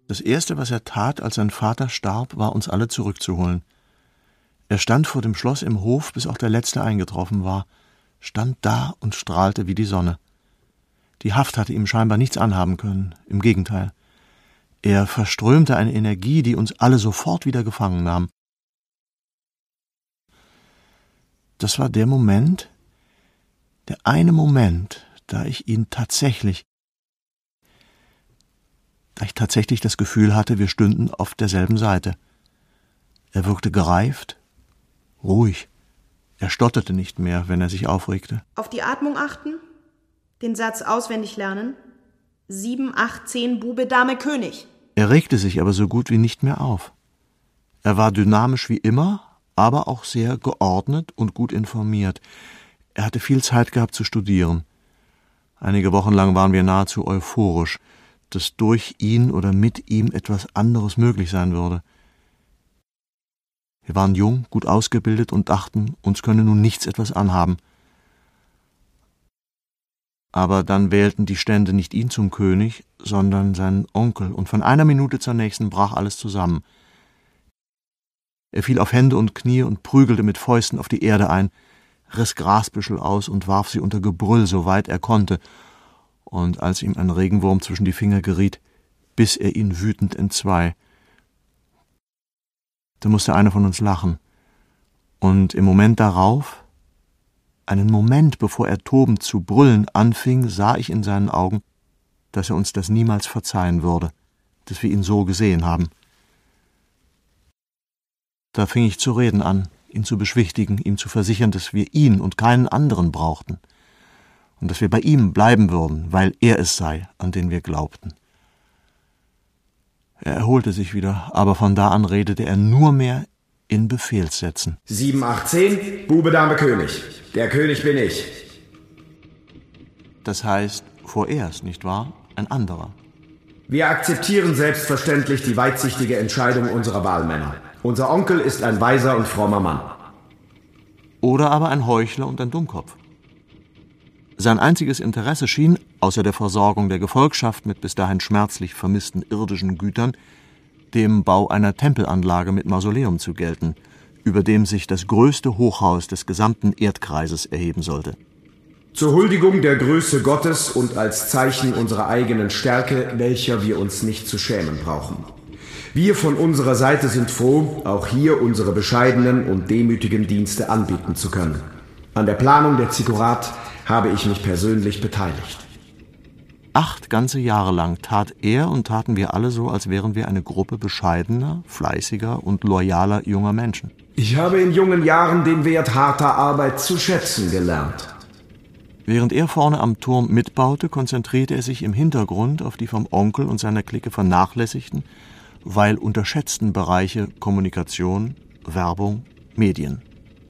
Das Erste, was er tat, als sein Vater starb, war, uns alle zurückzuholen. Er stand vor dem Schloss im Hof, bis auch der Letzte eingetroffen war, stand da und strahlte wie die Sonne. Die Haft hatte ihm scheinbar nichts anhaben können, im Gegenteil. Er verströmte eine Energie, die uns alle sofort wieder gefangen nahm. Das war der Moment, der eine Moment, da ich tatsächlich das Gefühl hatte, wir stünden auf derselben Seite. Er wirkte gereift, ruhig. Er stotterte nicht mehr, wenn er sich aufregte. Auf die Atmung achten, den Satz auswendig lernen. 7, 8, 10, Bube, Dame, König. Er regte sich aber so gut wie nicht mehr auf. Er war dynamisch wie immer, aber auch sehr geordnet und gut informiert. Er hatte viel Zeit gehabt zu studieren. Einige Wochen lang waren wir nahezu euphorisch, dass durch ihn oder mit ihm etwas anderes möglich sein würde. Wir waren jung, gut ausgebildet und dachten, uns könne nun nichts etwas anhaben. Aber dann wählten die Stände nicht ihn zum König, sondern seinen Onkel, und von einer Minute zur nächsten brach alles zusammen. Er fiel auf Hände und Knie und prügelte mit Fäusten auf die Erde ein, riss Grasbüschel aus und warf sie unter Gebrüll, soweit er konnte, und als ihm ein Regenwurm zwischen die Finger geriet, biss er ihn wütend entzwei. Da musste einer von uns lachen, und im Moment darauf, einen Moment bevor er tobend zu brüllen anfing, sah ich in seinen Augen, dass er uns das niemals verzeihen würde, dass wir ihn so gesehen haben. Da fing ich zu reden an, ihn zu beschwichtigen, ihm zu versichern, dass wir ihn und keinen anderen brauchten und dass wir bei ihm bleiben würden, weil er es sei, an den wir glaubten. Er erholte sich wieder, aber von da an redete er nur mehr in Befehlssätzen. 7, 8, 10, Bube, Dame, König. Der König bin ich. Das heißt, vorerst, nicht wahr? Ein anderer. Wir akzeptieren selbstverständlich die weitsichtige Entscheidung unserer Wahlmänner. Unser Onkel ist ein weiser und frommer Mann. Oder aber ein Heuchler und ein Dummkopf. Sein einziges Interesse schien, außer der Versorgung der Gefolgschaft mit bis dahin schmerzlich vermissten irdischen Gütern, dem Bau einer Tempelanlage mit Mausoleum zu gelten, über dem sich das größte Hochhaus des gesamten Erdkreises erheben sollte. Zur Huldigung der Größe Gottes und als Zeichen unserer eigenen Stärke, welcher wir uns nicht zu schämen brauchen. Wir von unserer Seite sind froh, auch hier unsere bescheidenen und demütigen Dienste anbieten zu können. An der Planung der Ziggurat habe ich mich persönlich beteiligt. 8 ganze Jahre lang tat er und taten wir alle so, als wären wir eine Gruppe bescheidener, fleißiger und loyaler junger Menschen. Ich habe in jungen Jahren den Wert harter Arbeit zu schätzen gelernt. Während er vorne am Turm mitbaute, konzentrierte er sich im Hintergrund auf die vom Onkel und seiner Clique vernachlässigten, weil unterschätzten Bereiche Kommunikation, Werbung, Medien.